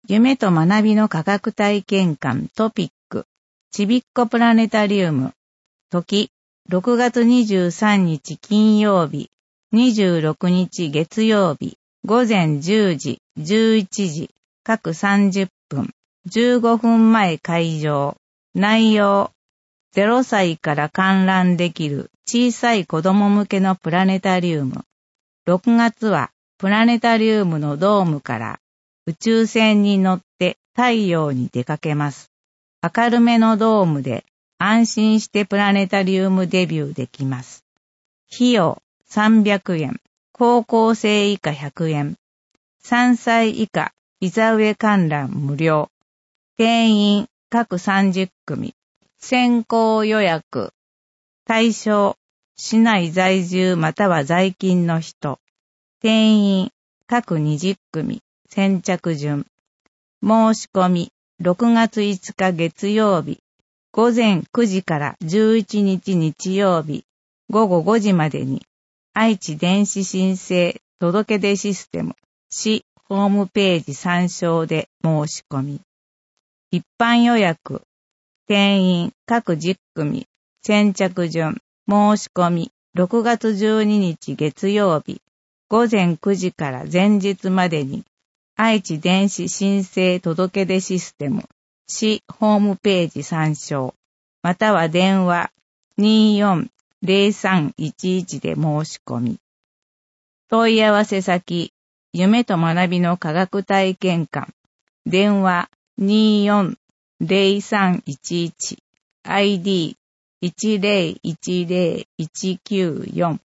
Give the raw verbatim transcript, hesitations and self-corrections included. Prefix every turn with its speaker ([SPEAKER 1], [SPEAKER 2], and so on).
[SPEAKER 1] 夢と学びの科学体験館トピック、ちびっこプラネタリウム、時、ろくがつにじゅうさんにち金曜日、にじゅうろくにち月曜日、ごぜんじゅうじ、じゅういちじ、各さんじゅっぷん、じゅうごふんまえ開場。内容、ゼロさいから観覧できる小さい子供向けのプラネタリウム。ろくがつはプラネタリウムのドームから宇宙船に乗って太陽に出かけます。明るめのドームで安心してプラネタリウムデビューできます。費用さんびゃくえん、高校生以下ひゃくえん、さんさい以下膝上観覧無料。定員各さんじゅっくみ、先行予約。対象、市内在住または在勤の人。定員各にじゅっくみ、先着順。申し込み、ろくがついつか月曜日、ごぜんくじからじゅういちにち日曜日、ごごごじまでに、愛知電子申請届出システム、市ホームページ参照で申し込み。一般予約、定員各じゅっくみ、先着順、申し込み、ろくがつじゅうににち月曜日、ごぜんくじから前日までに、愛知電子申請届出システム、市ホームページ参照、または電話 にーよんぜろさんいちいち で申し込み。問い合わせ先、夢と学びの科学体験館、電話 にーよんぜろさんいちいち、アイディーいちぜろいちぜろいちきゅうよん